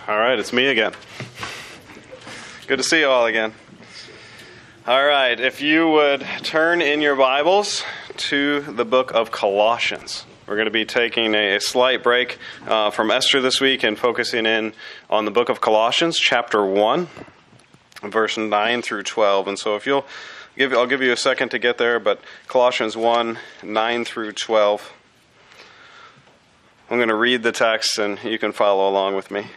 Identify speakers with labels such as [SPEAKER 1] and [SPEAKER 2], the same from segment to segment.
[SPEAKER 1] All right, it's me again. Good to see you all again. All right, if you would turn in your Bibles to the book of Colossians. We're going to be taking a slight break from Esther this week and focusing in on the book of Colossians, chapter 1, verse 9 through 12. And so I'll give you a second to get there, but Colossians 1, 9 through 12. I'm going to read the text and you can follow along with me.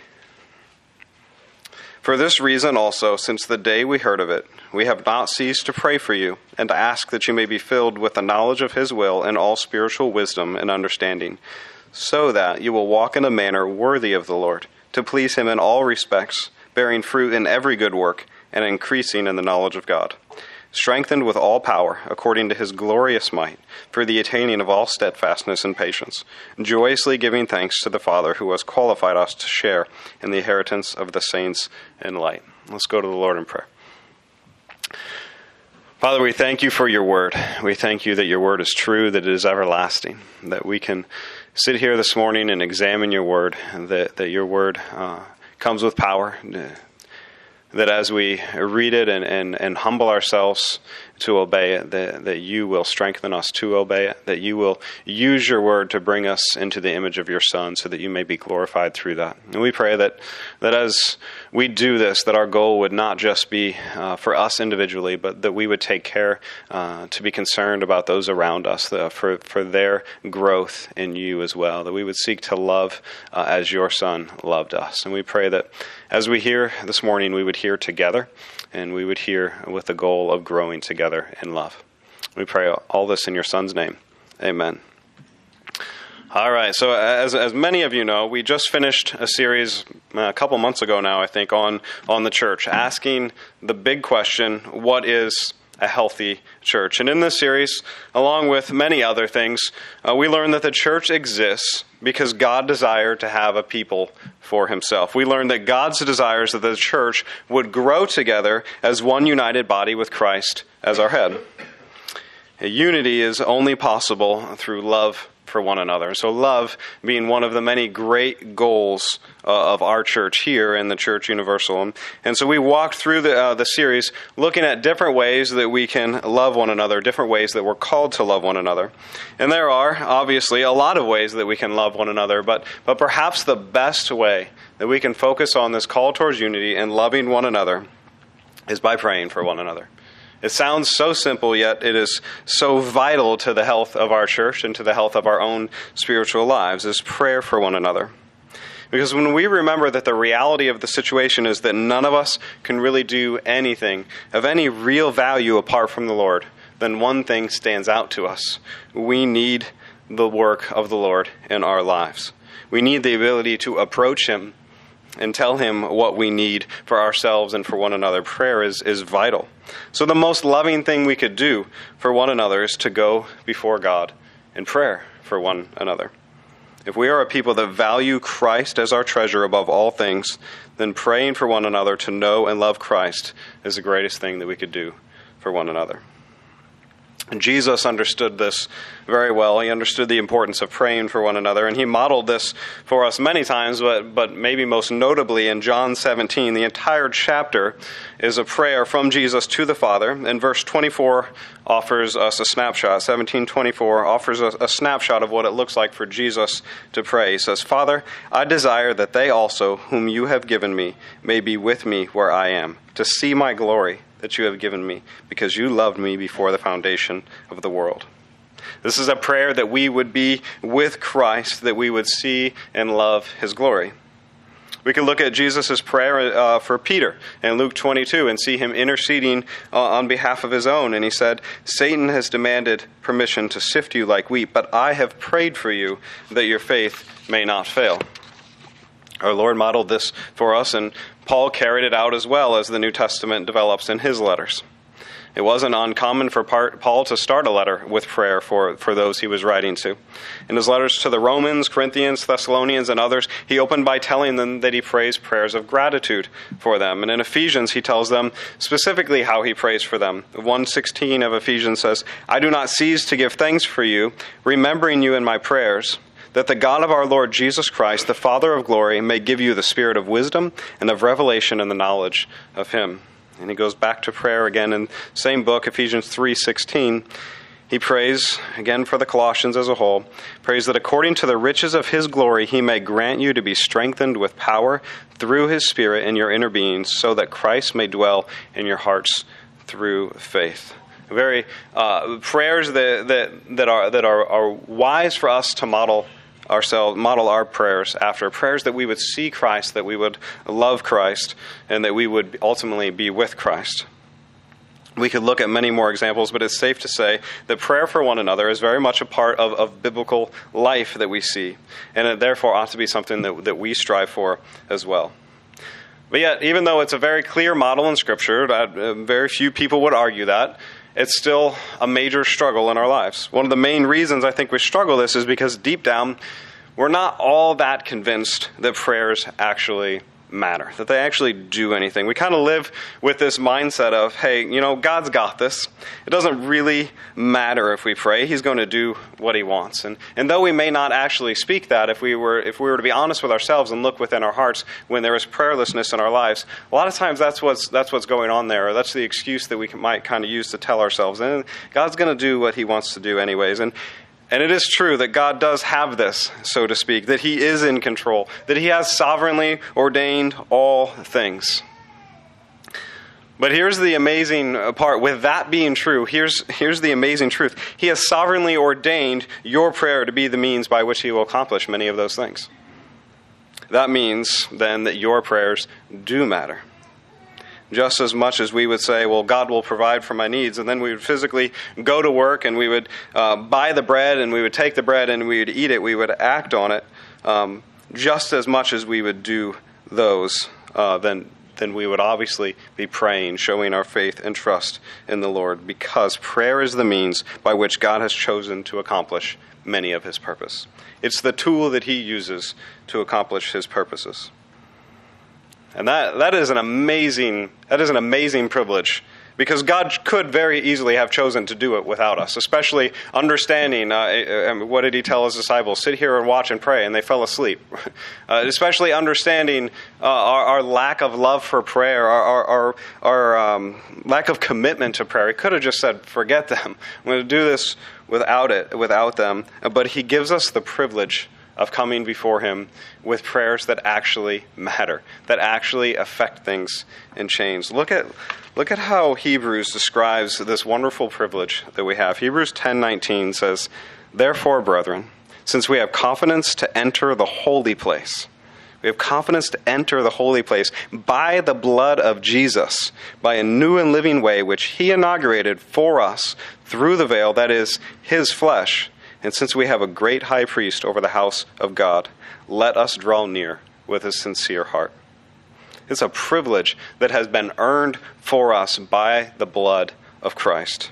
[SPEAKER 1] For this reason also, since the day we heard of it, we have not ceased to pray for you and to ask that you may be filled with the knowledge of His will and all spiritual wisdom and understanding, so that you will walk in a manner worthy of the Lord, to please Him in all respects, bearing fruit in every good work and increasing in the knowledge of God, strengthened with all power according to His glorious might, for the attaining of all steadfastness and patience, joyously giving thanks to the Father who has qualified us to share in the inheritance of the saints in light. Let's go to the Lord in prayer. Father, we thank you for your word. We thank you that your word is true, that it is everlasting, that we can sit here this morning and examine your word, that your word comes with power, that as we read it and humble ourselves to obey it, that you will strengthen us to obey it, that you will use your word to bring us into the image of your Son so that you may be glorified through that. And we pray that as we do this, that our goal would not just be for us individually, but that we would take care to be concerned about those around us, for their growth in you as well, that we would seek to love as your Son loved us. And we pray that as we hear this morning, we would hear together, and we would hear with the goal of growing together in love. We pray all this in your Son's name. Amen. All right, so as many of you know, we just finished a series a couple months ago now, I think, on the church, asking the big question, what is a healthy church? And in this series, along with many other things, we learned that the church exists because God desired to have a people for Himself. We learned that God's desire is that the church would grow together as one united body with Christ as our head. Unity is only possible through love for one another. So love being one of the many great goals of our church here in the Church Universal. And so we walked through the series looking at different ways that we can love one another, different ways that we're called to love one another. And there are obviously a lot of ways that we can love one another, but perhaps the best way that we can focus on this call towards unity and loving one another is by praying for one another. It sounds so simple, yet it is so vital to the health of our church and to the health of our own spiritual lives, is prayer for one another. Because when we remember that the reality of the situation is that none of us can really do anything of any real value apart from the Lord, then one thing stands out to us. We need the work of the Lord in our lives. We need the ability to approach Him and tell Him what we need for ourselves and for one another. Prayer is vital. So the most loving thing we could do for one another is to go before God in prayer for one another. If we are a people that value Christ as our treasure above all things, then praying for one another to know and love Christ is the greatest thing that we could do for one another. And Jesus understood this very well. He understood the importance of praying for one another, and He modeled this for us many times, but maybe most notably in John 17. The entire chapter is a prayer from Jesus to the Father, and verse 24 offers us a snapshot. 17:24 offers us a snapshot of what it looks like for Jesus to pray. He says, "Father, I desire that they also, whom you have given me, may be with me where I am, to see my glory that you have given me, because you loved me before the foundation of the world." This is a prayer that we would be with Christ, that we would see and love His glory. We can look at Jesus' prayer for Peter in Luke 22 and see him interceding on behalf of his own. And he said, "Satan has demanded permission to sift you like wheat, but I have prayed for you that your faith may not fail." Our Lord modeled this for us, and Paul carried it out as well as the New Testament develops in his letters. It wasn't uncommon for Paul to start a letter with prayer for those he was writing to. In his letters to the Romans, Corinthians, Thessalonians, and others, he opened by telling them that he prays prayers of gratitude for them. And in Ephesians, he tells them specifically how he prays for them. 1:16 of Ephesians says, "I do not cease to give thanks for you, remembering you in my prayers, that the God of our Lord Jesus Christ, the Father of glory, may give you the spirit of wisdom and of revelation and the knowledge of him. And he goes back to prayer again in the same book, Ephesians 3:16. He prays, again for the Colossians as a whole, prays that according to the riches of his glory, he may grant you to be strengthened with power through his Spirit in your inner beings, so that Christ may dwell in your hearts through faith. Very prayers that are wise for us to model our prayers after. Prayers that we would see Christ, that we would love Christ, and that we would ultimately be with Christ. We could look at many more examples, but it's safe to say that prayer for one another is very much a part of biblical life that we see, and it therefore ought to be something that we strive for as well. But yet, even though it's a very clear model in Scripture, very few people would argue that, it's still a major struggle in our lives. One of the main reasons I think we struggle this is because deep down, we're not all that convinced that prayers actually matter, that they actually do anything. We kind of live with this mindset of, hey, God's got this. It doesn't really matter if we pray. He's going to do what he wants. And though we may not actually speak that, if we were to be honest with ourselves and look within our hearts when there is prayerlessness in our lives, a lot of times that's what's going on there, or that's the excuse that we might kind of use to tell ourselves, and God's going to do what he wants to do anyways. And it is true that God does have this, so to speak, that he is in control, that he has sovereignly ordained all things. But here's the amazing part. With that being true, here's the amazing truth. He has sovereignly ordained your prayer to be the means by which he will accomplish many of those things. That means, then, that your prayers do matter. Just as much as we would say, well, God will provide for my needs, and then we would physically go to work and we would buy the bread and we would take the bread and we would eat it, we would act on it, just as much as we would do those, then we would obviously be praying, showing our faith and trust in the Lord, because prayer is the means by which God has chosen to accomplish many of his purposes. It's the tool that he uses to accomplish his purposes. And that is an amazing privilege, because God could very easily have chosen to do it without us, especially understanding, what did he tell his disciples? Sit here and watch and pray, and they fell asleep. Especially understanding our lack of love for prayer, our lack of commitment to prayer. He could have just said, forget them. I'm going to do this without them. But he gives us the privilege of coming before him with prayers that actually matter, that actually affect things and change. Look at how Hebrews describes this wonderful privilege that we have. Hebrews 10:19 says, "Therefore, brethren, since we have confidence to enter the holy place, we have confidence to enter the holy place by the blood of Jesus, by a new and living way which he inaugurated for us through the veil, that is, his flesh. And since we have a great high priest over the house of God, let us draw near with a sincere heart." It's a privilege that has been earned for us by the blood of Christ.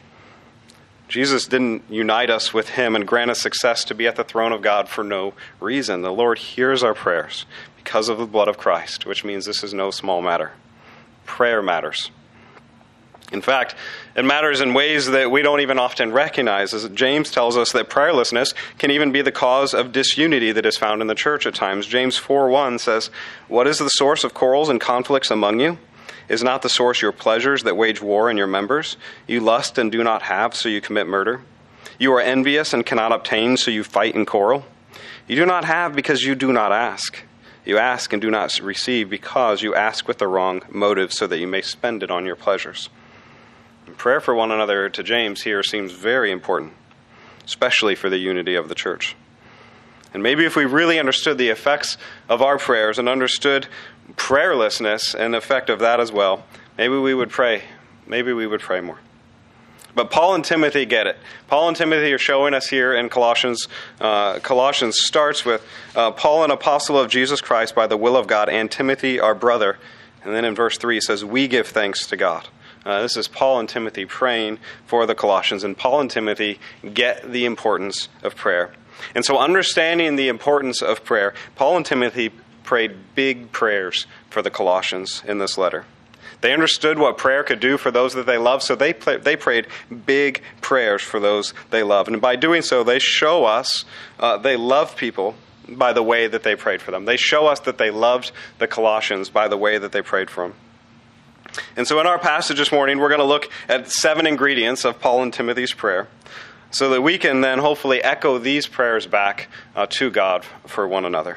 [SPEAKER 1] Jesus didn't unite us with him and grant us success to be at the throne of God for no reason. The Lord hears our prayers because of the blood of Christ, which means this is no small matter. Prayer matters. In fact, it matters in ways that we don't even often recognize. As James tells us that prayerlessness can even be the cause of disunity that is found in the church at times. James 4:1 says, "What is the source of quarrels and conflicts among you? Is not the source your pleasures that wage war in your members? You lust and do not have, so you commit murder. You are envious and cannot obtain, so you fight and quarrel. You do not have because you do not ask. You ask and do not receive because you ask with the wrong motive, so that you may spend it on your pleasures." Prayer for one another to James here seems very important, especially for the unity of the church. And maybe if we really understood the effects of our prayers and understood prayerlessness and the effect of that as well, maybe we would pray. Maybe we would pray more. But Paul and Timothy get it. Paul and Timothy are showing us here in Colossians. Colossians starts with Paul, an apostle of Jesus Christ by the will of God, and Timothy, our brother. And then in verse 3 it says, "We give thanks to God." This is Paul and Timothy praying for the Colossians, and Paul and Timothy get the importance of prayer. And so understanding the importance of prayer, Paul and Timothy prayed big prayers for the Colossians in this letter. They understood what prayer could do for those that they loved, so they prayed big prayers for those they loved. And by doing so, they show us they love people by the way that they prayed for them. They show us that they loved the Colossians by the way that they prayed for them. And so in our passage this morning, we're going to look at 7 ingredients of Paul and Timothy's prayer so that we can then hopefully echo these prayers back to God for one another.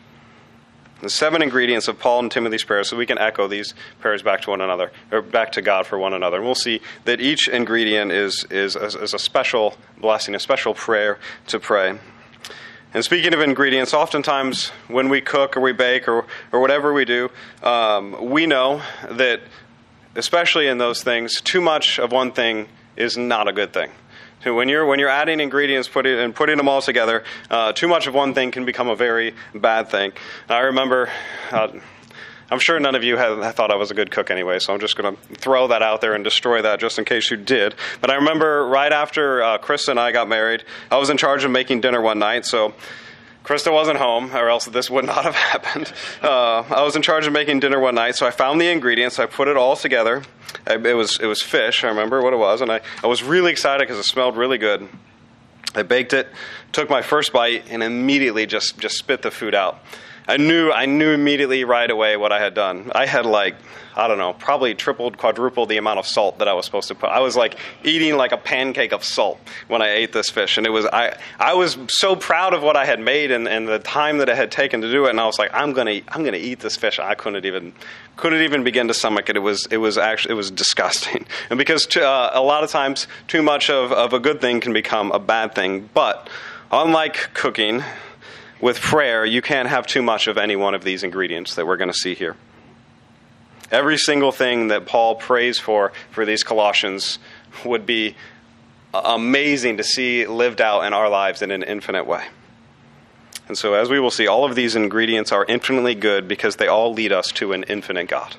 [SPEAKER 1] The 7 ingredients of Paul and Timothy's prayer so we can echo these prayers back to one another, or back to God for one another. And we'll see that each ingredient is a special blessing, a special prayer to pray. And speaking of ingredients, oftentimes when we cook or we bake or whatever we do, we know that, especially in those things, too much of one thing is not a good thing. So when you're adding ingredients and putting them all together, too much of one thing can become a very bad thing. I remember, I'm sure none of you thought I was a good cook anyway, so I'm just going to throw that out there and destroy that just in case you did. But I remember right after Krista and I got married, I was in charge of making dinner one night, so Krista wasn't home, or else this would not have happened. I was in charge of making dinner one night, so I found the ingredients, I put it all together. It was fish, I remember what it was, and I was really excited because it smelled really good. I baked it, took my first bite, and immediately just spit the food out. I knew immediately right away what I had done. I had probably tripled, quadrupled the amount of salt that I was supposed to put. I was eating like a pancake of salt when I ate this fish. And I was so proud of what I had made and the time that it had taken to do it. And I was like, I'm gonna eat this fish. I couldn't even begin to stomach it. It was disgusting. And because a lot of times too much of a good thing can become a bad thing. But unlike cooking, with prayer, you can't have too much of any one of these ingredients that we're going to see here. Every single thing that Paul prays for these Colossians would be amazing to see lived out in our lives in an infinite way. And so as we will see, all of these ingredients are infinitely good because they all lead us to an infinite God.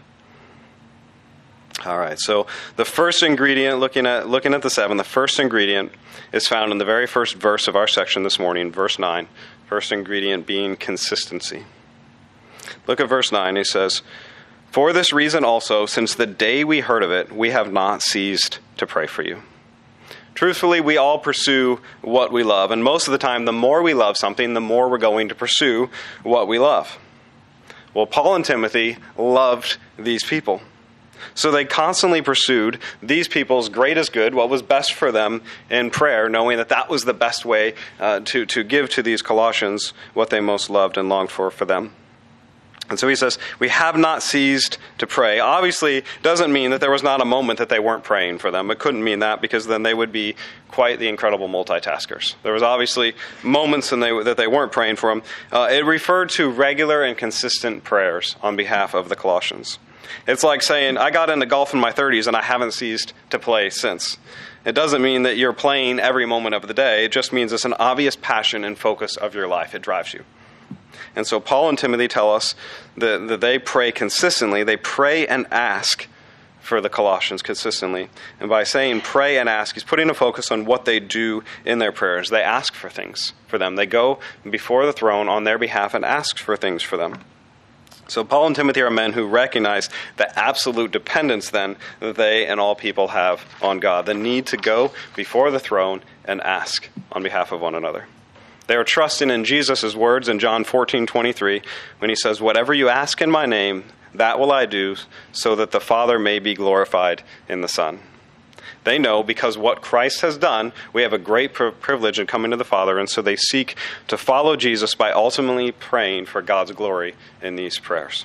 [SPEAKER 1] All right, so the first ingredient, looking at the 7, the first ingredient is found in the very first verse of our section this morning, verse 9. First ingredient being consistency. Look at verse 9. He says, "For this reason also, since the day we heard of it, we have not ceased to pray for you." Truthfully, we all pursue what we love. And most of the time, the more we love something, the more we're going to pursue what we love. Well, Paul and Timothy loved these people. So they constantly pursued these people's greatest good, what was best for them in prayer, knowing that was the best way to give to these Colossians what they most loved and longed for them. And so he says, we have not ceased to pray. Obviously, doesn't mean that there was not a moment that they weren't praying for them. It couldn't mean that because then they would be quite the incredible multitaskers. There was obviously moments that they weren't praying for them. It referred to regular and consistent prayers on behalf of the Colossians. It's like saying, I got into golf in my 30s and I haven't ceased to play since. It doesn't mean that you're playing every moment of the day. It just means it's an obvious passion and focus of your life. It drives you. And so Paul and Timothy tell us that they pray consistently. They pray and ask for the Colossians consistently. And by saying pray and ask, he's putting a focus on what they do in their prayers. They ask for things for them. They go before the throne on their behalf and ask for things for them. So Paul and Timothy are men who recognize the absolute dependence then that they and all people have on God, the need to go before the throne and ask on behalf of one another. They are trusting in Jesus' words in John 14:23 when he says, "Whatever you ask in my name, that will I do, so that the Father may be glorified in the Son." They know because what Christ has done, we have a great privilege in coming to the Father, and so they seek to follow Jesus by ultimately praying for God's glory in these prayers.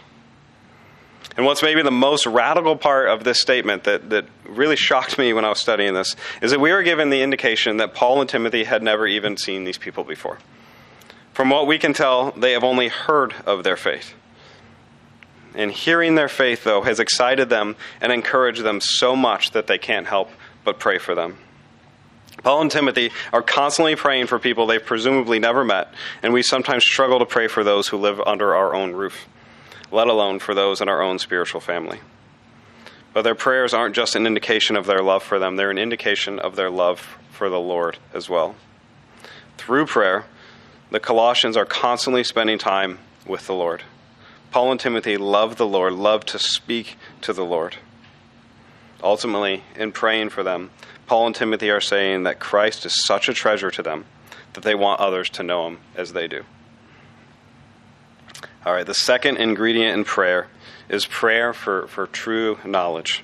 [SPEAKER 1] And what's maybe the most radical part of this statement that really shocked me when I was studying this is that we are given the indication that Paul and Timothy had never even seen these people before. From what we can tell, they have only heard of their faith. And hearing their faith, though, has excited them and encouraged them so much that they can't help but pray for them. Paul and Timothy are constantly praying for people they've presumably never met, and we sometimes struggle to pray for those who live under our own roof, let alone for those in our own spiritual family. But their prayers aren't just an indication of their love for them, they're an indication of their love for the Lord as well. Through prayer, the Colossians are constantly spending time with the Lord. Paul and Timothy loved the Lord, loved to speak to the Lord. Ultimately, in praying for them, Paul and Timothy are saying that Christ is such a treasure to them that they want others to know him as they do. All right, the second ingredient in prayer is prayer for true knowledge.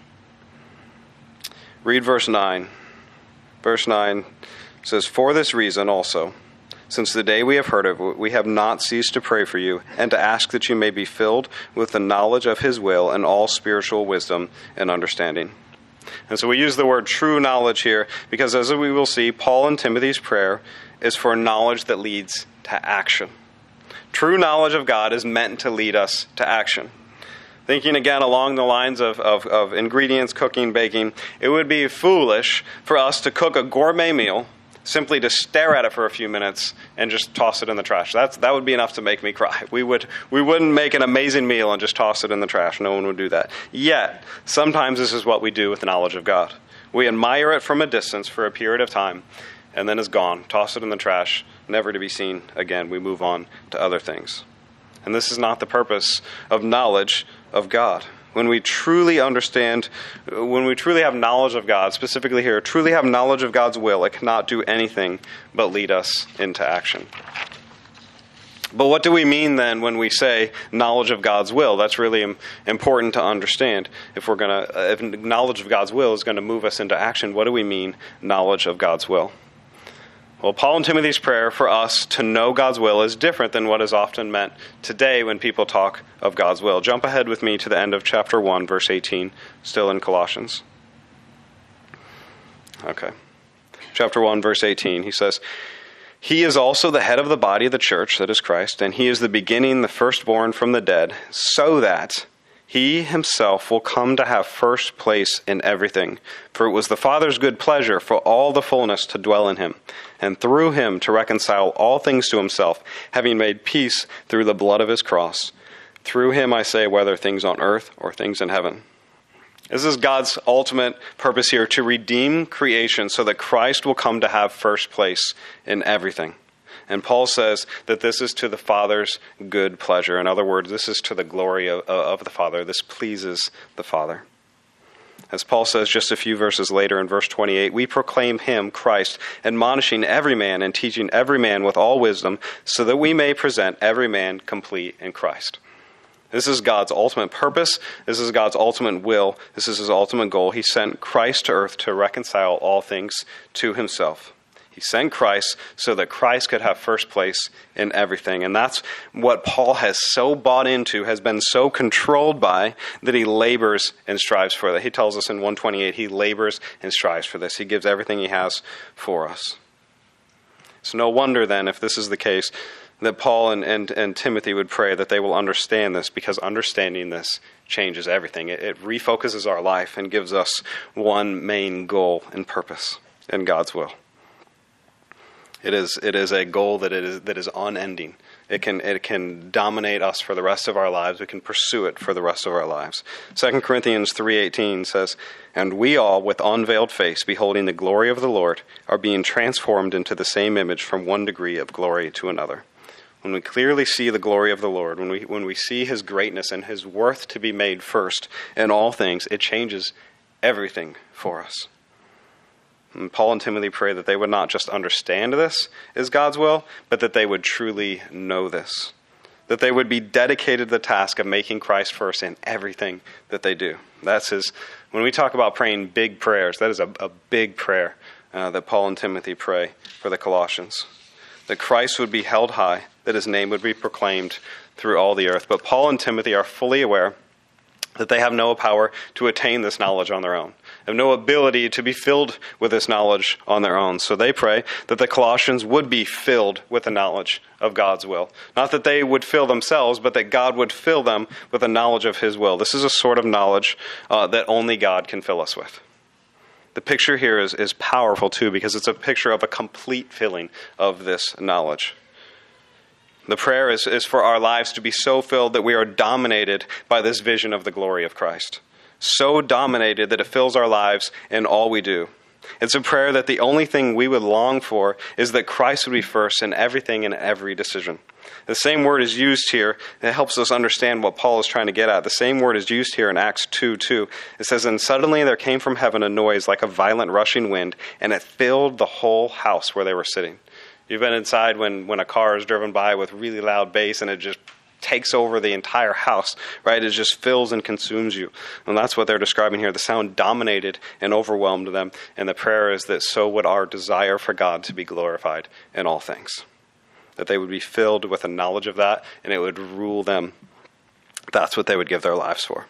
[SPEAKER 1] Read verse 9. Verse 9 says, "For this reason also, since the day we have heard of it, we have not ceased to pray for you and to ask that you may be filled with the knowledge of his will and all spiritual wisdom and understanding." And so we use the word true knowledge here because, as we will see, Paul and Timothy's prayer is for knowledge that leads to action. True knowledge of God is meant to lead us to action. Thinking again along the lines of ingredients, cooking, baking, it would be foolish for us to cook a gourmet meal simply to stare at it for a few minutes and just toss it in the trash. That would be enough to make me cry. We wouldn't make an amazing meal and just toss it in the trash. No one would do that. Yet, sometimes this is what we do with the knowledge of God. We admire it from a distance for a period of time, and then it's gone. Toss it in the trash, never to be seen again. We move on to other things. And this is not the purpose of knowledge of God. When we truly understand, when we truly have knowledge of God, specifically here, truly have knowledge of God's will, it cannot do anything but lead us into action. But what do we mean then when we say knowledge of God's will? That's really important to understand. If knowledge of God's will is going to move us into action, what do we mean knowledge of God's will? Well, Paul and Timothy's prayer for us to know God's will is different than what is often meant today when people talk of God's will. Jump ahead with me to the end of chapter 1, verse 18, still in Colossians. Okay. Chapter 1, verse 18, he says, "He is also the head of the body of the church, that is Christ, and he is the beginning, the firstborn from the dead, so that he himself will come to have first place in everything. For it was the Father's good pleasure for all the fullness to dwell in him, and through him to reconcile all things to himself, having made peace through the blood of his cross. Through him, I say, whether things on earth or things in heaven." This is God's ultimate purpose here, to redeem creation so that Christ will come to have first place in everything. And Paul says that this is to the Father's good pleasure. In other words, this is to the glory of the Father. This pleases the Father. As Paul says just a few verses later in verse 28, "We proclaim him, Christ, admonishing every man and teaching every man with all wisdom, so that we may present every man complete in Christ." This is God's ultimate purpose. This is God's ultimate will. This is his ultimate goal. He sent Christ to earth to reconcile all things to himself. He sent Christ so that Christ could have first place in everything. And that's what Paul has so bought into, has been so controlled by, that he labors and strives for that. He tells us in 128, he labors and strives for this. He gives everything he has for us. So no wonder then, if this is the case, that Paul and Timothy would pray that they will understand this, because understanding this changes everything. It refocuses our life and gives us one main goal and purpose in God's will. It is a goal that is unending. It can dominate us for the rest of our lives. We can pursue it for the rest of our lives. 2 Corinthians 3:18 says, "And we all, with unveiled face, beholding the glory of the Lord, are being transformed into the same image from one degree of glory to another." When we clearly see the glory of the Lord, when we see his greatness and his worth to be made first in all things, it changes everything for us. And Paul and Timothy pray that they would not just understand this is God's will, but that they would truly know this. That they would be dedicated to the task of making Christ first in everything that they do. When we talk about praying big prayers, that is a big prayer that Paul and Timothy pray for the Colossians. That Christ would be held high, that his name would be proclaimed through all the earth. But Paul and Timothy are fully aware that they have no power to attain this knowledge on their own, have no ability to be filled with this knowledge on their own. So they pray that the Colossians would be filled with the knowledge of God's will. Not that they would fill themselves, but that God would fill them with the knowledge of his will. This is a sort of knowledge that only God can fill us with. The picture here is powerful too, because it's a picture of a complete filling of this knowledge. The prayer is for our lives to be so filled that we are dominated by this vision of the glory of Christ. So dominated that it fills our lives in all we do. It's a prayer that the only thing we would long for is that Christ would be first in everything and every decision. The same word is used here. It helps us understand what Paul is trying to get at. The same word is used here in Acts 2:2. It says, "And suddenly there came from heaven a noise like a violent rushing wind, and it filled the whole house where they were sitting." You've been inside when a car is driven by with really loud bass and it just takes over the entire house, right? It just fills and consumes you. And that's what they're describing here. The sound dominated and overwhelmed them. And the prayer is that so would our desire for God to be glorified in all things. That they would be filled with a knowledge of that, and it would rule them. That's what they would give their lives for.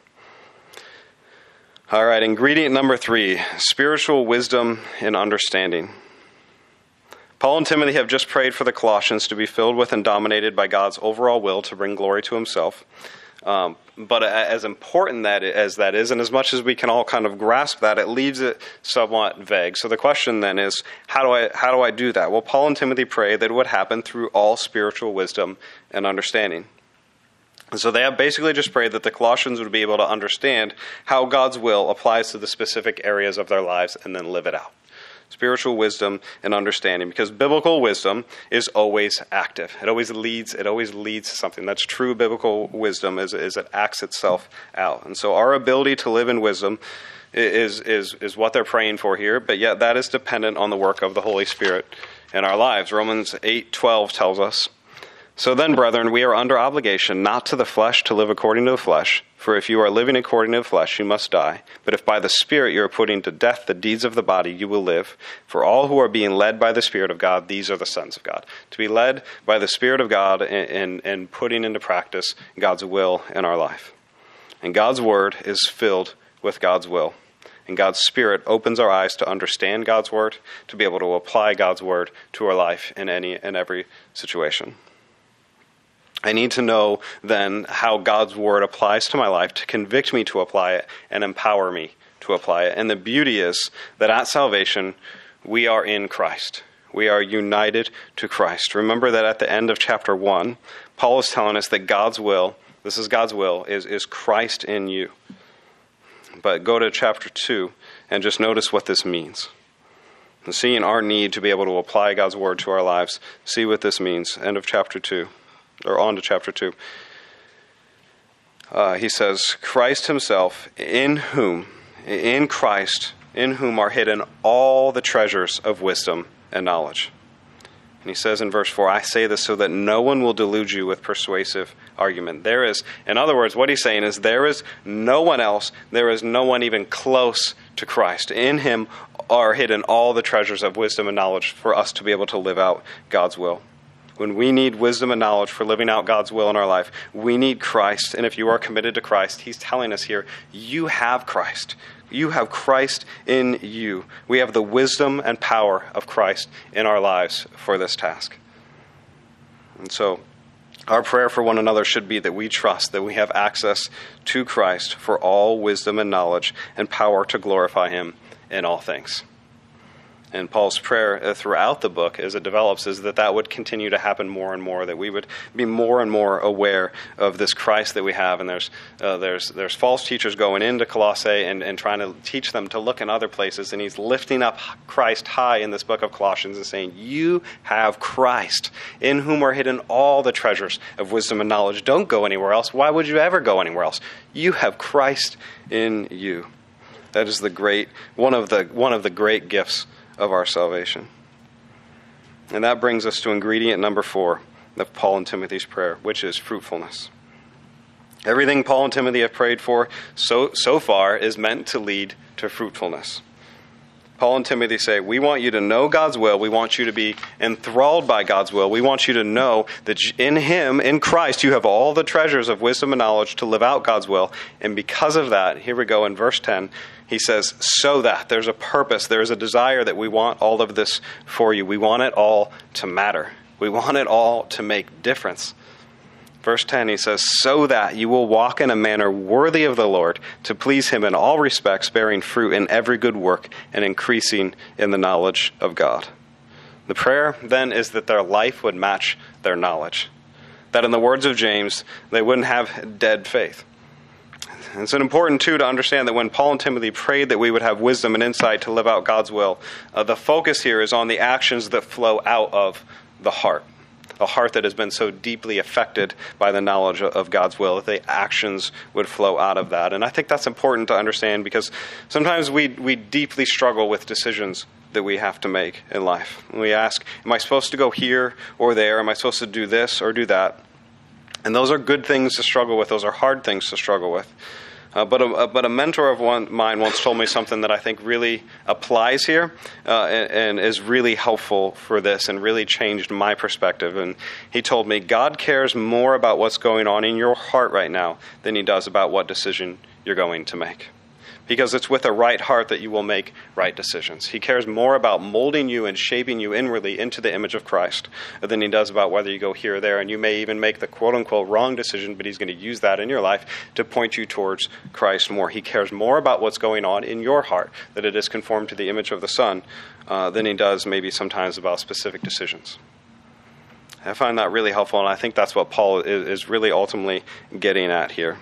[SPEAKER 1] All right, ingredient number 3, spiritual wisdom and understanding. Paul and Timothy have just prayed for the Colossians to be filled with and dominated by God's overall will to bring glory to himself. But as important as that is, and as much as we can all kind of grasp that, it leaves it somewhat vague. So the question then is, how do I do that? Well, Paul and Timothy pray that it would happen through all spiritual wisdom and understanding. And so they have basically just prayed that the Colossians would be able to understand how God's will applies to the specific areas of their lives and then live it out. Spiritual wisdom and understanding, because biblical wisdom is always active. It always leads to something. That's true biblical wisdom is it acts itself out. And so our ability to live in wisdom is what they're praying for here, but yet that is dependent on the work of the Holy Spirit in our lives. Romans 8:12 tells us, "So then, brethren, we are under obligation, not to the flesh, to live according to the flesh. For if you are living according to the flesh, you must die. But if by the Spirit you are putting to death the deeds of the body, you will live. For all who are being led by the Spirit of God, these are the sons of God." To be led by the Spirit of God and putting into practice God's will in our life. And God's Word is filled with God's will. And God's Spirit opens our eyes to understand God's Word, to be able to apply God's Word to our life in any and every situation. I need to know then how God's Word applies to my life to convict me to apply it and empower me to apply it. And the beauty is that at salvation, we are in Christ. We are united to Christ. Remember that at the end of chapter 1, Paul is telling us that God's will, this is God's will, is Christ in you. But go to chapter 2 and just notice what this means. And seeing our need to be able to apply God's Word to our lives, see what this means. End of chapter 2. Or on to chapter 2. He says, "Christ himself, in Christ, in whom are hidden all the treasures of wisdom and knowledge." And he says in verse 4, "I say this so that no one will delude you with persuasive argument." There is, in other words, what he's saying is there is no one else, there is no one even close to Christ. In him are hidden all the treasures of wisdom and knowledge for us to be able to live out God's will. When we need wisdom and knowledge for living out God's will in our life, we need Christ. And if you are committed to Christ, he's telling us here, you have Christ. You have Christ in you. We have the wisdom and power of Christ in our lives for this task. And so our prayer for one another should be that we trust that we have access to Christ for all wisdom and knowledge and power to glorify him in all things. And Paul's prayer throughout the book as it develops is that would continue to happen more and more, that we would be more and more aware of this Christ that we have. And there's false teachers going into Colossae and trying to teach them to look in other places. And he's lifting up Christ high in this book of Colossians and saying, you have Christ, in whom are hidden all the treasures of wisdom and knowledge. Don't go anywhere else. Why would you ever go anywhere else? You have Christ in you. That is one of the great gifts of our salvation. And that brings us to ingredient number 4 of Paul and Timothy's prayer, which is fruitfulness. Everything Paul and Timothy have prayed for so far is meant to lead to fruitfulness. Paul and Timothy say, we want you to know God's will. We want you to be enthralled by God's will. We want you to know that in him, in Christ, you have all the treasures of wisdom and knowledge to live out God's will. And because of that, here we go in verse 10, he says, so that there's a purpose, there's a desire that we want all of this for you. We want it all to matter. We want it all to make difference. Verse 10, he says, so that you will walk in a manner worthy of the Lord, to please him in all respects, bearing fruit in every good work and increasing in the knowledge of God. The prayer then is that their life would match their knowledge. That in the words of James, they wouldn't have dead faith. It's important, too, to understand that when Paul and Timothy prayed that we would have wisdom and insight to live out God's will, the focus here is on the actions that flow out of the heart. A heart that has been so deeply affected by the knowledge of God's will, that the actions would flow out of that. And I think that's important to understand, because sometimes we deeply struggle with decisions that we have to make in life. We ask, am I supposed to go here or there? Am I supposed to do this or do that? And those are good things to struggle with. Those are hard things to struggle with. But a mentor of mine once told me something that I think really applies here and is really helpful for this and really changed my perspective. And he told me, God cares more about what's going on in your heart right now than he does about what decision you're going to make. Because it's with a right heart that you will make right decisions. He cares more about molding you and shaping you inwardly into the image of Christ than he does about whether you go here or there. And you may even make the quote-unquote wrong decision, but he's going to use that in your life to point you towards Christ more. He cares more about what's going on in your heart, that it is conformed to the image of the Son, than he does maybe sometimes about specific decisions. I find that really helpful, and I think that's what Paul is really ultimately getting at here.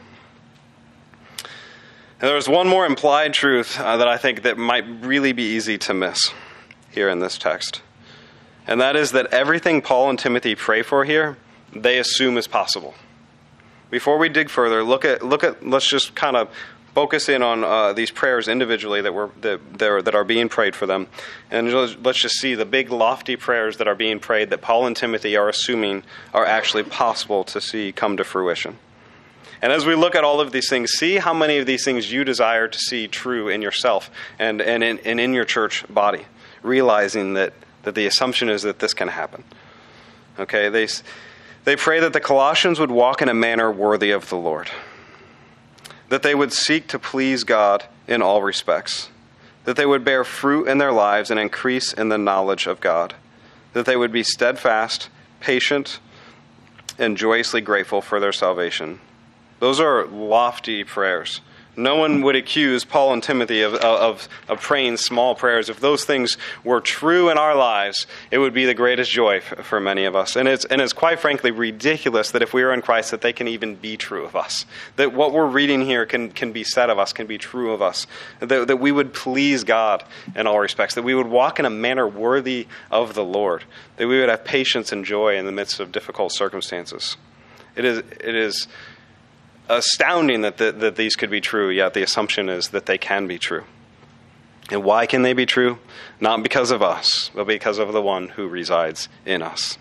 [SPEAKER 1] And there's one more implied truth that I think that might really be easy to miss here in this text. And that is that everything Paul and Timothy pray for here, they assume is possible. Before we dig further, let's just kind of focus in on these prayers individually that are being prayed for them. And let's just see the big lofty prayers that are being prayed that Paul and Timothy are assuming are actually possible to see come to fruition. And as we look at all of these things, see how many of these things you desire to see true in yourself and in your church body, realizing that the assumption is that this can happen. Okay, they pray that the Colossians would walk in a manner worthy of the Lord, that they would seek to please God in all respects, that they would bear fruit in their lives and increase in the knowledge of God, that they would be steadfast, patient, and joyously grateful for their salvation. Those are lofty prayers. No one would accuse Paul and Timothy of praying small prayers. If those things were true in our lives, it would be the greatest joy for many of us. And it's quite frankly ridiculous that if we are in Christ, that they can even be true of us. That what we're reading here can be said of us, can be true of us. That we would please God in all respects. That we would walk in a manner worthy of the Lord. That we would have patience and joy in the midst of difficult circumstances. It is astounding that these could be true, yet the assumption is that they can be true. And why can they be true? Not because of us, but because of the one who resides in us.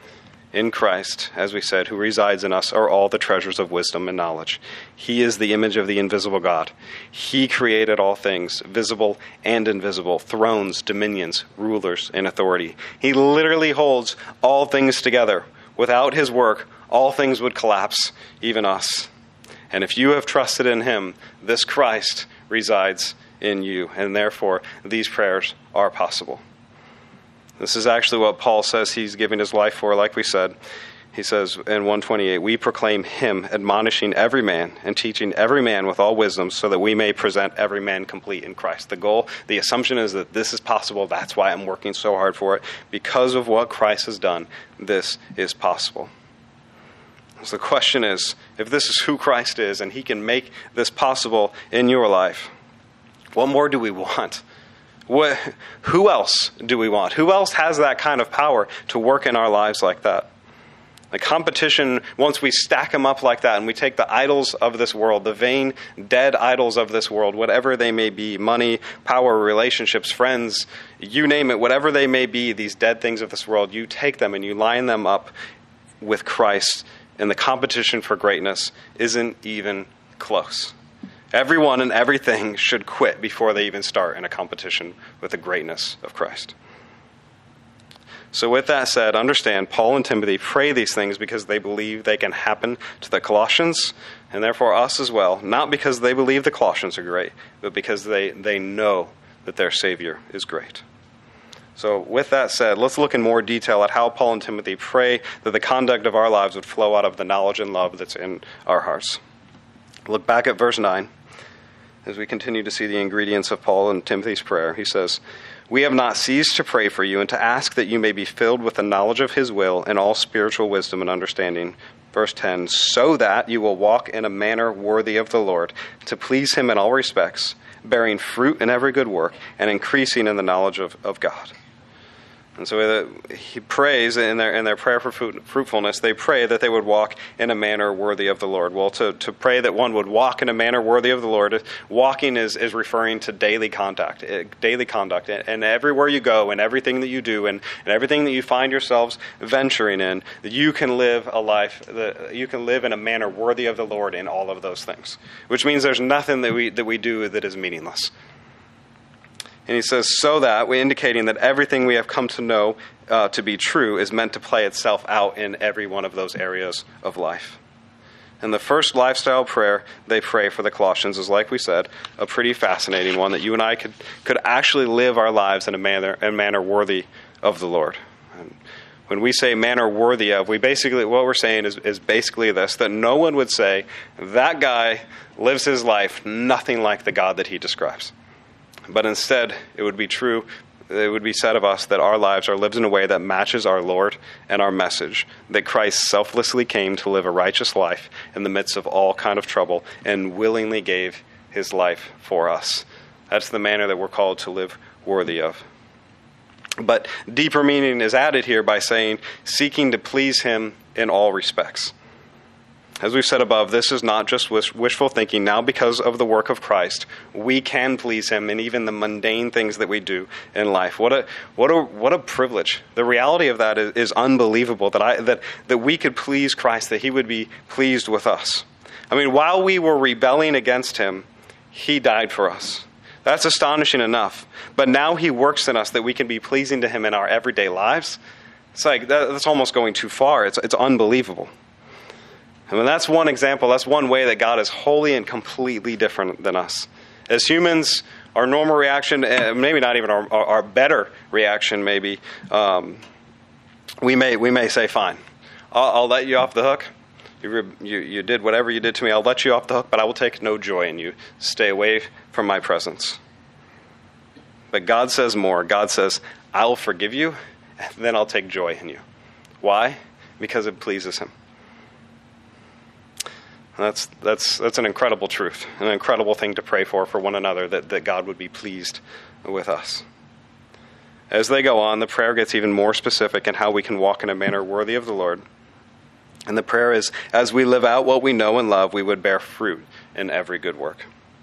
[SPEAKER 1] In Christ, as we said, who resides in us are all the treasures of wisdom and knowledge. He is the image of the invisible God. He created all things, visible and invisible, thrones, dominions, rulers, and authority. He literally holds all things together. Without his work, all things would collapse, even us. And if you have trusted in him, this Christ resides in you, and therefore these prayers are possible. This is actually what Paul says he's giving his life for, like we said. He says in 128, we proclaim him, admonishing every man and teaching every man with all wisdom, so that we may present every man complete in Christ. The goal, the assumption is that this is possible. That's why I'm working so hard for it. Because of what Christ has done, this is possible. So the question is, if this is who Christ is and he can make this possible in your life, what more do we want? Who else do we want? Who else has that kind of power to work in our lives like that? The competition, once we stack them up like that and we take the idols of this world, the vain, dead idols of this world, whatever they may be, money, power, relationships, friends, you name it, whatever they may be, these dead things of this world, you take them and you line them up with Christ, and the competition for greatness isn't even close. Everyone and everything should quit before they even start in a competition with the greatness of Christ. So with that said, understand, Paul and Timothy pray these things because they believe they can happen to the Colossians, and therefore us as well, not because they believe the Colossians are great, but because they know that their Savior is great. So with that said, let's look in more detail at how Paul and Timothy pray that the conduct of our lives would flow out of the knowledge and love that's in our hearts. Look back at verse 9 as we continue to see the ingredients of Paul and Timothy's prayer. He says, we have not ceased to pray for you and to ask that you may be filled with the knowledge of his will and all spiritual wisdom and understanding, Verse 10, so that you will walk in a manner worthy of the Lord, to please him in all respects, bearing fruit in every good work, and increasing in the knowledge of God. And so he prays in their prayer for fruitfulness, they pray that they would walk in a manner worthy of the Lord. Well, to pray that one would walk in a manner worthy of the Lord, walking is referring to daily conduct. And everywhere you go and everything that you do and everything that you find yourselves venturing in, that you can live a life, that you can live in a manner worthy of the Lord in all of those things. Which means there's nothing that we do that is meaningless. And he says, so that, we're indicating that everything we have come to know to be true is meant to play itself out in every one of those areas of life. And the first lifestyle prayer they pray for the Colossians is, like we said, a pretty fascinating one, that you and I could actually live our lives in a manner worthy of the Lord. And when we say manner worthy of, what we're saying is basically this, that no one would say, that guy lives his life nothing like the God that he describes. But instead, it would be said of us that our lives are lived in a way that matches our Lord and our message, that Christ selflessly came to live a righteous life in the midst of all kind of trouble and willingly gave his life for us. That's the manner that we're called to live worthy of. But deeper meaning is added here by saying, seeking to please him in all respects. As we've said above, this is not just wishful thinking. Now, because of the work of Christ, we can please him in even the mundane things that we do in life. What a privilege. The reality of that is unbelievable, that we could please Christ, that he would be pleased with us. I mean, while we were rebelling against him, he died for us. That's astonishing enough. But now he works in us that we can be pleasing to him in our everyday lives. It's like, that's almost going too far. It's unbelievable. I mean, that's one example. That's one way that God is wholly and completely different than us. As humans, our normal reaction, maybe not even our better reaction, maybe, we may say, fine, I'll let you off the hook. You did whatever you did to me. I'll let you off the hook, but I will take no joy in you. Stay away from my presence. But God says more. God says, I'll forgive you, and then I'll take joy in you. Why? Because it pleases him. That's an incredible truth, an incredible thing to pray for one another, that God would be pleased with us. As they go on, the prayer gets even more specific in how we can walk in a manner worthy of the Lord. And the prayer is, as we live out what we know and love, we would bear fruit in every good work.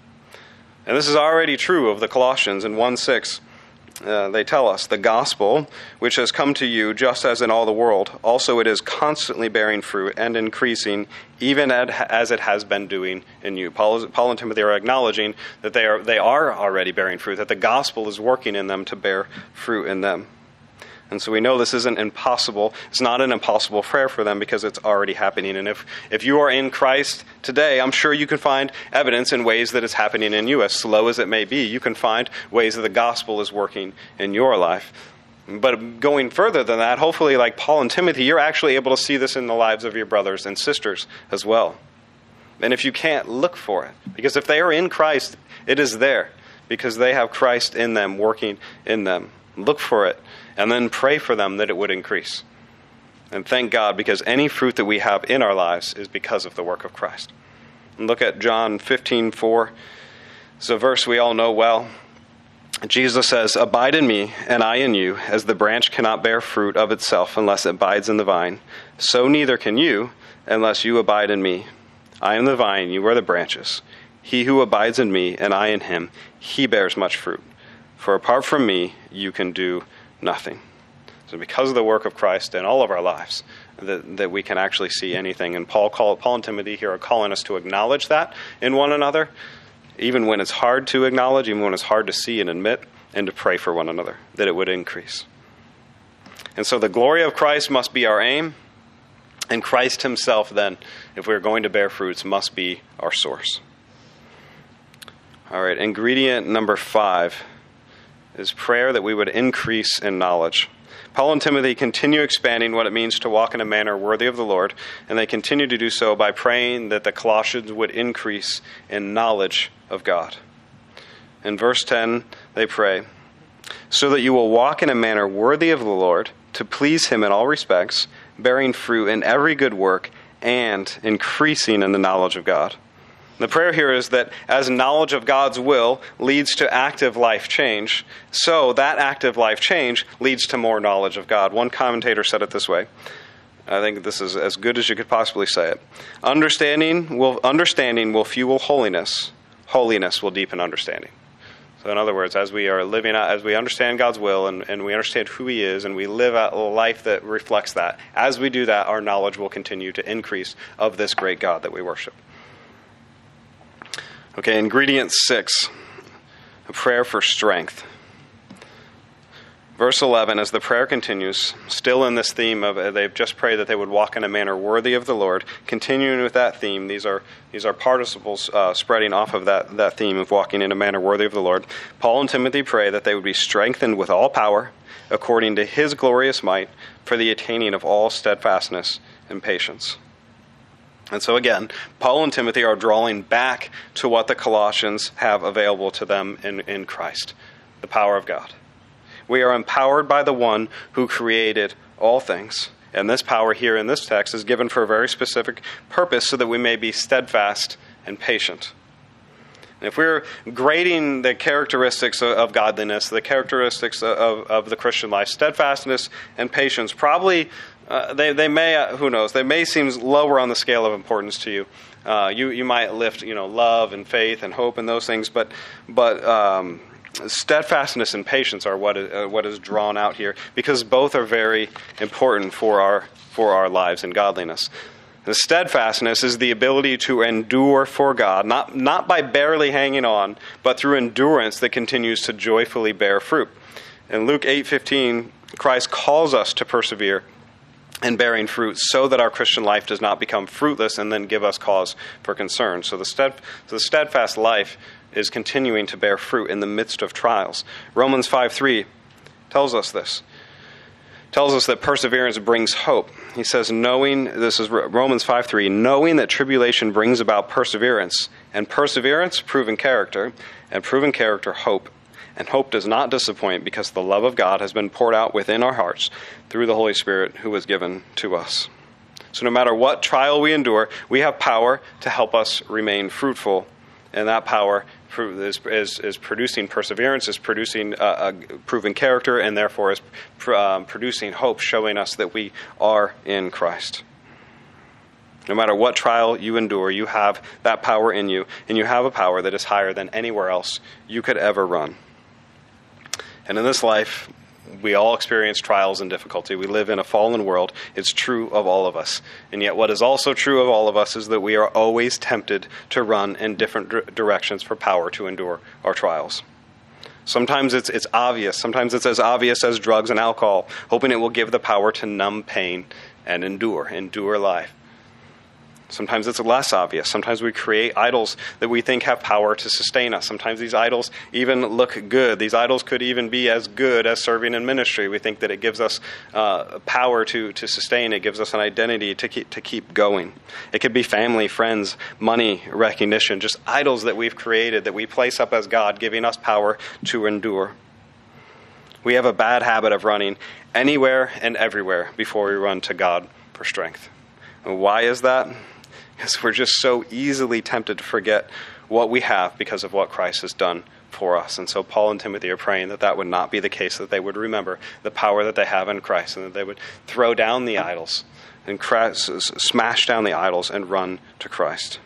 [SPEAKER 1] And this is already true of the Colossians. In 1:6, they tell us, the gospel, which has come to you just as in all the world, also it is constantly bearing fruit and increasing, even as it has been doing in you. Paul and Timothy are acknowledging that they are already bearing fruit, that the gospel is working in them to bear fruit in them. And so we know this isn't impossible. It's not an impossible prayer for them because it's already happening. And if you are in Christ today, I'm sure you can find evidence in ways that it's happening in you. As slow as it may be, you can find ways that the gospel is working in your life. But going further than that, hopefully like Paul and Timothy, you're actually able to see this in the lives of your brothers and sisters as well. And if you can't, look for it. Because if they are in Christ, it is there. Because they have Christ in them, working in them. Look for it. And then pray for them that it would increase. And thank God, because any fruit that we have in our lives is because of the work of Christ. And look at John 15:4. It's a verse we all know well. Jesus says, abide in me, and I in you, as the branch cannot bear fruit of itself unless it abides in the vine. So neither can you, unless you abide in me. I am the vine, you are the branches. He who abides in me, and I in him, he bears much fruit. For apart from me, you can do nothing. So because of the work of Christ in all of our lives, that we can actually see anything. And Paul and Timothy here are calling us to acknowledge that in one another, even when it's hard to acknowledge, even when it's hard to see and admit, and to pray for one another, that it would increase. And so the glory of Christ must be our aim, and Christ himself then, if we're going to bear fruits, must be our source. All right, ingredient number 5 is prayer that we would increase in knowledge. Paul and Timothy continue expanding what it means to walk in a manner worthy of the Lord, and they continue to do so by praying that the Colossians would increase in knowledge of God. In verse 10, they pray, so that you will walk in a manner worthy of the Lord, to please him in all respects, bearing fruit in every good work, and increasing in the knowledge of God. The prayer here is that as knowledge of God's will leads to active life change, so that active life change leads to more knowledge of God. One commentator said it this way. I think this is as good as you could possibly say it. Understanding will fuel holiness. Holiness will deepen understanding. So in other words, as we are living out, as we understand God's will and we understand who He is and we live out a life that reflects that, as we do that, our knowledge will continue to increase of this great God that we worship. Okay, ingredient 6, a prayer for strength. Verse 11, as the prayer continues, still in this theme of they've just prayed that they would walk in a manner worthy of the Lord. Continuing with that theme, these are participles spreading off of that theme of walking in a manner worthy of the Lord. Paul and Timothy pray that they would be strengthened with all power, according to His glorious might, for the attaining of all steadfastness and patience. And so again, Paul and Timothy are drawing back to what the Colossians have available to them in Christ, the power of God. We are empowered by the one who created all things. And this power here in this text is given for a very specific purpose so that we may be steadfast and patient. And if we're grading the characteristics of godliness, the characteristics of the Christian life, steadfastness and patience, probably they may, who knows, they may seem lower on the scale of importance to you. You might lift, love and faith and hope and those things, but steadfastness and patience are what is drawn out here, because both are very important for our lives in godliness. The steadfastness is the ability to endure for God, not by barely hanging on, but through endurance that continues to joyfully bear fruit. In Luke 8:15, Christ calls us to persevere in bearing fruit so that our Christian life does not become fruitless and then give us cause for concern. So the steadfast life is continuing to bear fruit in the midst of trials. Romans 5:3 tells us this. Tells us that perseverance brings hope. He says, this is Romans 5:3, knowing that tribulation brings about perseverance, and perseverance, proven character, and proven character, hope. And hope does not disappoint, because the love of God has been poured out within our hearts through the Holy Spirit who was given to us. So no matter what trial we endure, we have power to help us remain fruitful. And that power is producing perseverance, is producing a proven character, and therefore is producing hope, showing us that we are in Christ. No matter what trial you endure, you have that power in you, and you have a power that is higher than anywhere else you could ever run. And in this life, we all experience trials and difficulty. We live in a fallen world. It's true of all of us. And yet what is also true of all of us is that we are always tempted to run in different directions for power to endure our trials. Sometimes it's obvious. Sometimes it's as obvious as drugs and alcohol, hoping it will give the power to numb pain and endure life. Sometimes it's less obvious. Sometimes we create idols that we think have power to sustain us. Sometimes these idols even look good. These idols could even be as good as serving in ministry. We think that it gives us power to sustain. It gives us an identity to keep going. It could be family, friends, money, recognition, just idols that we've created that we place up as God, giving us power to endure. We have a bad habit of running anywhere and everywhere before we run to God for strength. And why is that? Because we're just so easily tempted to forget what we have because of what Christ has done for us. And so Paul and Timothy are praying that would not be the case, that they would remember the power that they have in Christ, and that they would throw down the idols and smash down the idols and run to Christ.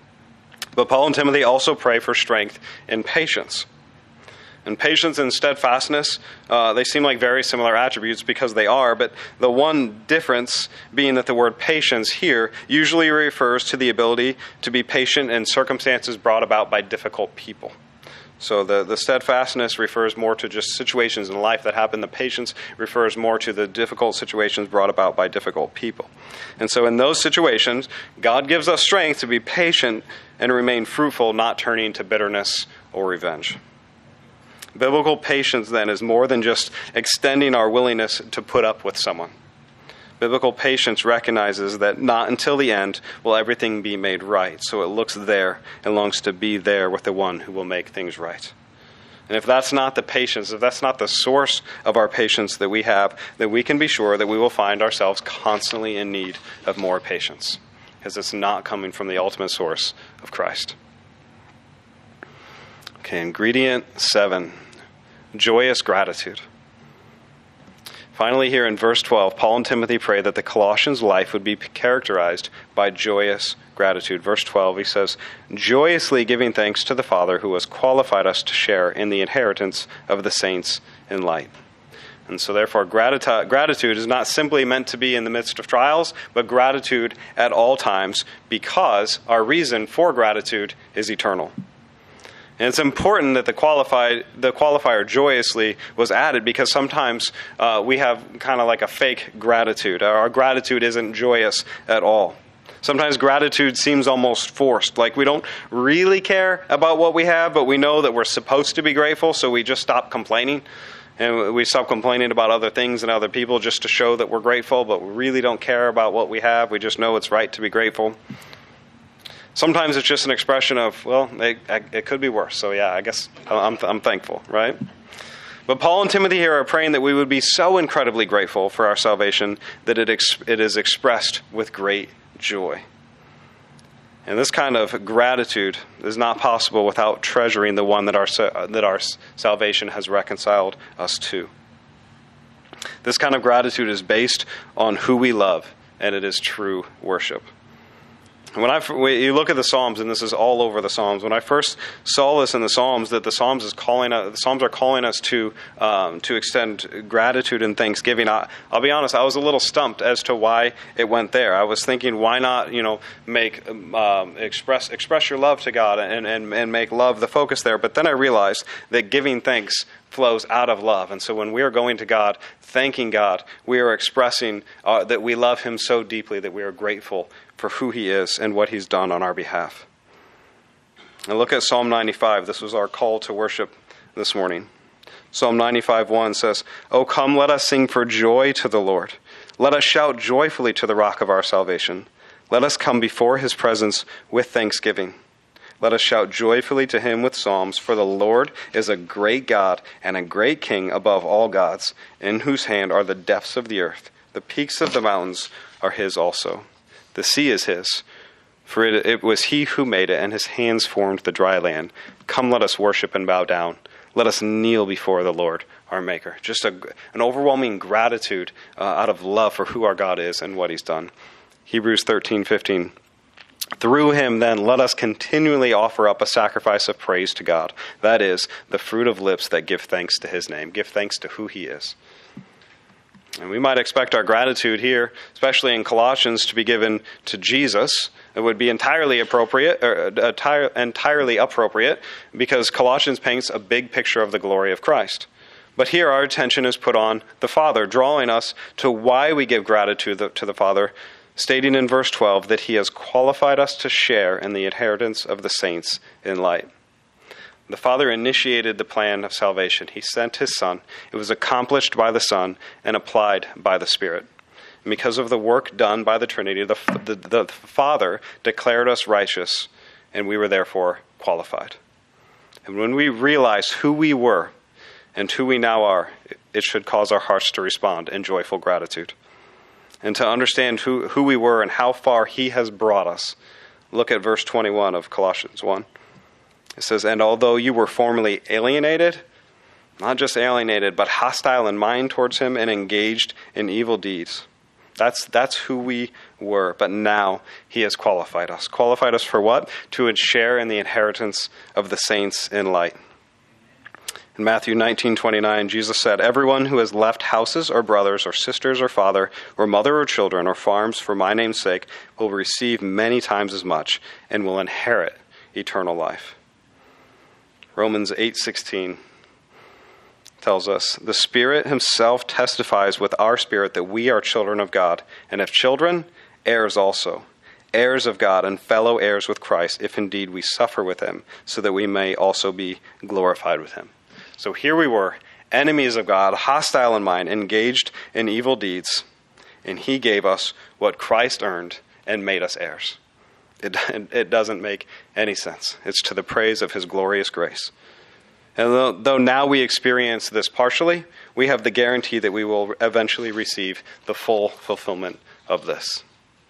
[SPEAKER 1] But Paul and Timothy also pray for strength and patience. And patience and steadfastness, they seem like very similar attributes because they are, but the one difference being that the word patience here usually refers to the ability to be patient in circumstances brought about by difficult people. So the steadfastness refers more to just situations in life that happen. The patience refers more to the difficult situations brought about by difficult people. And so in those situations, God gives us strength to be patient and remain fruitful, not turning to bitterness or revenge. Biblical patience, then, is more than just extending our willingness to put up with someone. Biblical patience recognizes that not until the end will everything be made right. So it looks there and longs to be there with the one who will make things right. And if that's not the patience, if that's not the source of our patience that we have, then we can be sure that we will find ourselves constantly in need of more patience. because it's not coming from the ultimate source of Christ. Okay, ingredient 7, joyous gratitude. Finally, here in verse 12, Paul and Timothy pray that the Colossians' life would be characterized by joyous gratitude. Verse 12, he says, joyously giving thanks to the Father who has qualified us to share in the inheritance of the saints in light. And so therefore, gratitude is not simply meant to be in the midst of trials, but gratitude at all times, because our reason for gratitude is eternal. And it's important that the qualifier joyously was added, because sometimes we have kind of like a fake gratitude. Our gratitude isn't joyous at all. Sometimes gratitude seems almost forced, like we don't really care about what we have, but we know that we're supposed to be grateful, so we just stop complaining. And we stop complaining about other things and other people just to show that we're grateful, but we really don't care about what we have. We just know it's right to be grateful. Sometimes it's just an expression of, well, it could be worse. So yeah, I guess I'm thankful, right? But Paul and Timothy here are praying that we would be so incredibly grateful for our salvation that it is expressed with great joy. And this kind of gratitude is not possible without treasuring the one that our salvation has reconciled us to. This kind of gratitude is based on who we love, and it is true worship. When you look at the Psalms, and this is all over the Psalms, when I first saw this in the Psalms, that the Psalms are calling us to extend gratitude and thanksgiving. I'll be honest, I was a little stumped as to why it went there. I was thinking, why not, express your love to God and make love the focus there. But then I realized that giving thanks flows out of love. And so when we are going to God, thanking God, we are expressing that we love Him so deeply that we are grateful for who He is and what He's done on our behalf. And look at Psalm 95. This was our call to worship this morning. Psalm 95:1 says, "O come, let us sing for joy to the Lord. Let us shout joyfully to the rock of our salvation. Let us come before His presence with thanksgiving. Let us shout joyfully to Him with psalms, for the Lord is a great God and a great King above all gods, in whose hand are the depths of the earth. The peaks of the mountains are His also. The sea is His, for it was He who made it, and His hands formed the dry land. Come, let us worship and bow down. Let us kneel before the Lord, our Maker." Just an overwhelming gratitude out of love for who our God is and what He's done. Hebrews 13:15. "Through Him, then, let us continually offer up a sacrifice of praise to God. That is, the fruit of lips that give thanks to His name." Give thanks to who He is. And we might expect our gratitude here, especially in Colossians, to be given to Jesus. It would be entirely appropriate, because Colossians paints a big picture of the glory of Christ. But here our attention is put on the Father, drawing us to why we give gratitude to the Father, stating in verse 12 that He has qualified us to share in the inheritance of the saints in light. The Father initiated the plan of salvation. He sent His Son. It was accomplished by the Son and applied by the Spirit. And because of the work done by the Trinity, the Father declared us righteous, and we were therefore qualified. And when we realize who we were and who we now are, it should cause our hearts to respond in joyful gratitude. And to understand who we were and how far He has brought us, look at verse 21 of Colossians 1. It says, "And although you were formerly alienated," not just alienated, but hostile in mind towards Him and engaged in evil deeds. That's who we were, but now He has qualified us. Qualified us for what? To share in the inheritance of the saints in light. In Matthew 19:29, Jesus said, "Everyone who has left houses or brothers or sisters or father or mother or children or farms for my name's sake will receive many times as much and will inherit eternal life." Romans 8:16 tells us, "The Spirit Himself testifies with our spirit that we are children of God, and if children, heirs also, heirs of God and fellow heirs with Christ, if indeed we suffer with Him, so that we may also be glorified with Him." So here we were, enemies of God, hostile in mind, engaged in evil deeds, and He gave us what Christ earned and made us heirs. It doesn't make any sense. It's to the praise of His glorious grace. And though now we experience this partially, we have the guarantee that we will eventually receive the full fulfillment of this.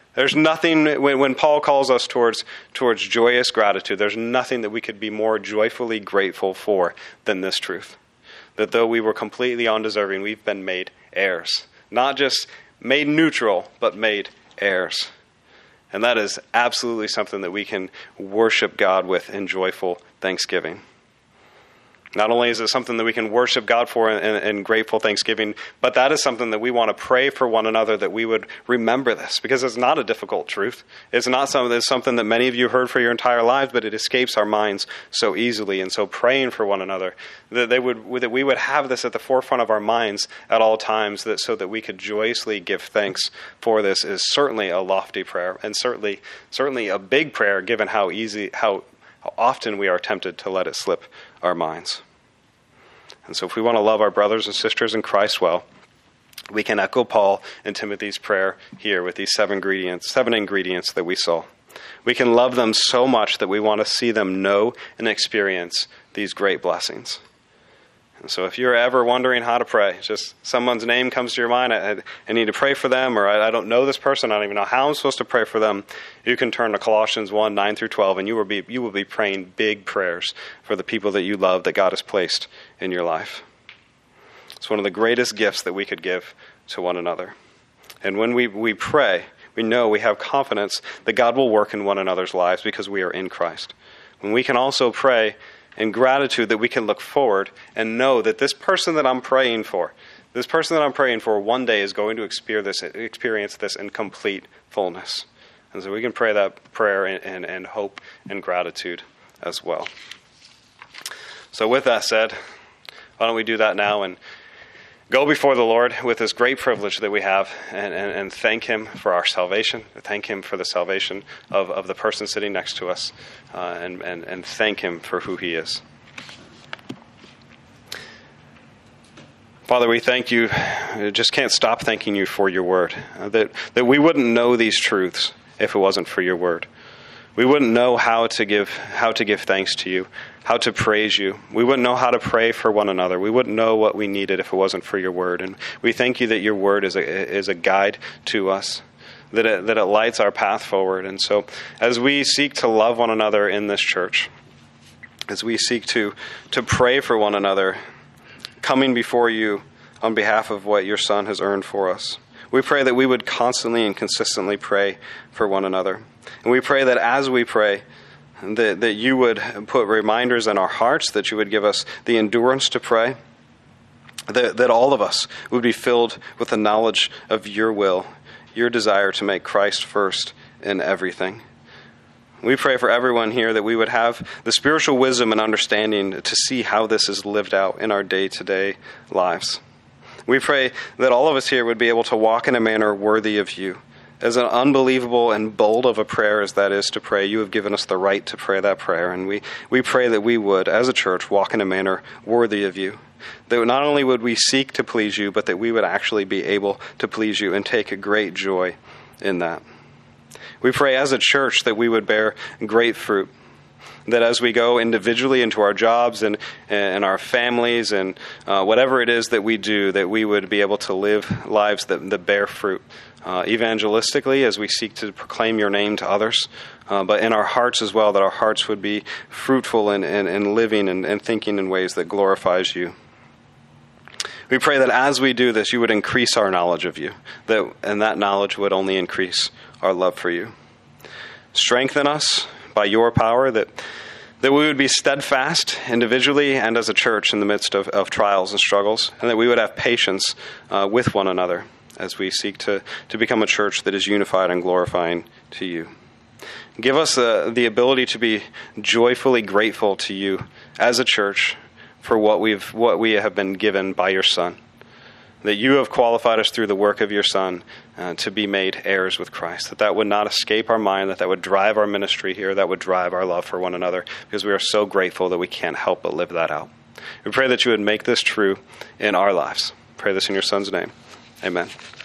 [SPEAKER 1] There's nothing, when Paul calls us towards joyous gratitude, there's nothing that we could be more joyfully grateful for than this truth. That though we were completely undeserving, we've been made heirs. Not just made neutral, but made heirs. And that is absolutely something that we can worship God with in joyful thanksgiving. Not only is it something that we can worship God for in grateful thanksgiving, but that is something that we want to pray for one another, that we would remember this, because it's not a difficult truth. It's not something that many of you heard for your entire lives, but it escapes our minds so easily. And so praying for one another, that we would have this at the forefront of our minds at all times, so that we could joyously give thanks for this, is certainly a lofty prayer, and certainly a big prayer, given how often we are tempted to let it slip our minds. And so if we want to love our brothers and sisters in Christ well, we can echo Paul and Timothy's prayer here with these seven ingredients that we saw. We can love them so much that we want to see them know and experience these great blessings. And so if you're ever wondering how to pray, just someone's name comes to your mind, I need to pray for them, or I don't know this person, I don't even know how I'm supposed to pray for them, you can turn to Colossians 1, 9 through 12, and you will be praying big prayers for the people that you love, that God has placed in your life. It's one of the greatest gifts that we could give to one another. And when we pray, we know we have confidence that God will work in one another's lives because we are in Christ. When we can also pray in gratitude, that we can look forward and know that this person that I'm praying for one day is going to experience this in complete fullness. And so we can pray that prayer in hope and gratitude as well. So with that said, why don't we do that now and go before the Lord with this great privilege that we have, and thank Him for our salvation, thank Him for the salvation of the person sitting next to us, and thank Him for who He is. Father, we thank You, just can't stop thanking You for Your word, that we wouldn't know these truths if it wasn't for Your word. We wouldn't know how to give thanks to You, how to praise You. We wouldn't know how to pray for one another. We wouldn't know what we needed if it wasn't for Your word. And we thank You that Your word is a guide to us, that it lights our path forward. And so as we seek to love one another in this church, as we seek to pray for one another, coming before You on behalf of what Your Son has earned for us, we pray that we would constantly and consistently pray for one another. And we pray that as we pray, that You would put reminders in our hearts, that You would give us the endurance to pray, that all of us would be filled with the knowledge of Your will, Your desire to make Christ first in everything. We pray for everyone here that we would have the spiritual wisdom and understanding to see how this is lived out in our day-to-day lives. We pray that all of us here would be able to walk in a manner worthy of You. As an unbelievable and bold of a prayer as that is to pray, You have given us the right to pray that prayer. And we pray that we would, as a church, walk in a manner worthy of You. That not only would we seek to please You, but that we would actually be able to please You and take a great joy in that. We pray as a church that we would bear great fruit. That as we go individually into our jobs and our families and whatever it is that we do, that we would be able to live lives that bear fruit. Evangelistically, as we seek to proclaim Your name to others, but in our hearts as well, that our hearts would be fruitful in living and thinking in ways that glorifies You. We pray that as we do this, You would increase our knowledge of You, and that knowledge would only increase our love for You. Strengthen us by Your power, that we would be steadfast individually and as a church in the midst of trials and struggles, and that we would have patience with one another as we seek to become a church that is unified and glorifying to You. Give us the ability to be joyfully grateful to You as a church for what we have been given by Your Son. That You have qualified us through the work of Your Son to be made heirs with Christ. That would not escape our mind, that would drive our ministry here, that would drive our love for one another, because we are so grateful that we can't help but live that out. We pray that You would make this true in our lives. Pray this in Your Son's name. Amen.